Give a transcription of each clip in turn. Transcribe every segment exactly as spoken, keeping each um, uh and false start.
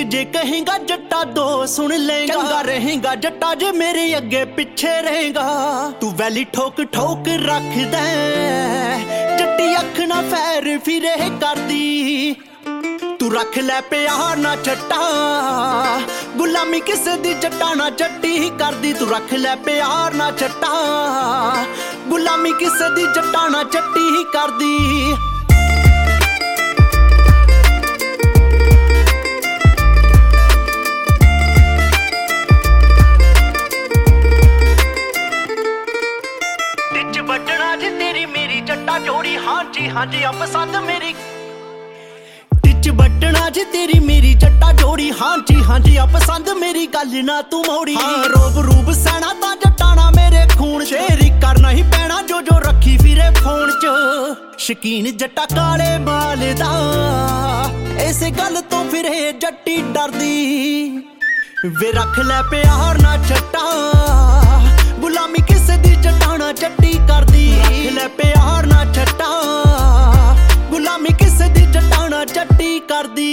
जे कहेगा जट्टा दो सुन लेगा, चंगा रहेगा जट्टा जे मेरे अगे पिछे रहेगा। तू वैली ठोक ठोक रख दे, जट्टी अख ना फैर फिरे कर दी। तू रख ले प्यार ना जट्टा, गुलामी किसे दी जट्टा ना जट्टी कर दी। तू रख ले प्यार ना जट्टा, गुलामी किसे दी जट्टा ना जट्टी कर दी। बटना जी तेरी मेरी जट्टा जोड़ी, हाँ जी हाँ जी अब पसंद मेरी। टिच बटना जी तेरी मेरी जट्टा जोड़ी, हाँ जी हाँ जी अब पसंद मेरी। गल ना तू मोड़ी, हाँ रोब रूब सैना ता जट्टाना मेरे खून। शेरी करना ही पैना जो जो रखी फिरे फोन च। शकीन जट्टा काले बाल दा, ऐसे गल तो फिरे जट्टी डरदी। वे रख ले प्यार ना जट्टा, गुलामी किसे दी जट्टा ना जट्टी कर दी। रख ले प्यार ना जट्टा, गुलामी किसे दी जट्टा ना जट्टी कर दी।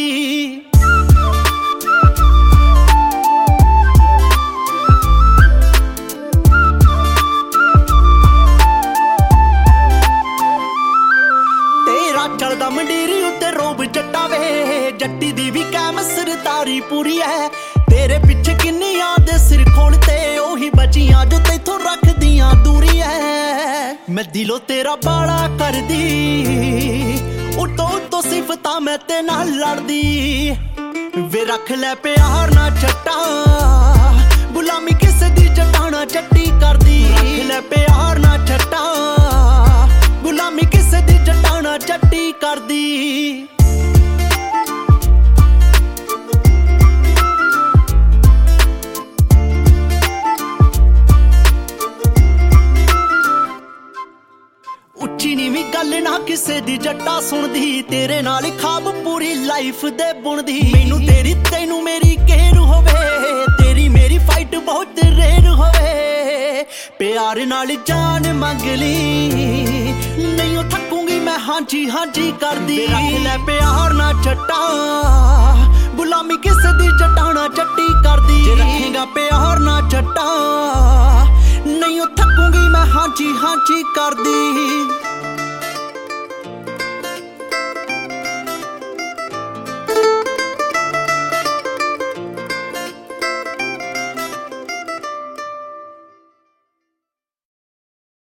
तेरा चलदा मंडीरी उत्ते रोब जट्टा वे, जट्टी दी भी कैम सरदारी पूरी है। तेरे पिछे किन्नी याद सिर खोलते, ओही बचियां जो तेथों रख दियां दूरी है। मैं दिलों तेरा बाड़ा कर दी, उतो उतो सिफता मैं ते नाल लड़दी। वे रख ले प्यार ना जट्टा, गुलामी किसे दी जट्टा ना जट्टी कर दी। रख ले प्यार ना जट्टा, गुलामी किसे दी जट्टा ना जट्टी कर दी। नीवी गल ना किसे दी जट्टा सुनदी, तेरे नाल खाब पूरी लाइफ दे बुनदी। मैनू तेरी तैनू मेरी केयर होवे, तेरी मेरी फाइट बहुत रेर होवे। प्यार नाल जान मंग ली, नहीं थकूंगी मैं हाँ जी हाँ जी कर दी। रख ले प्यार ना जट्टा, गुलामी किसे दी जट्टा ना जट्टी कर दी। जे रखेगा प्यार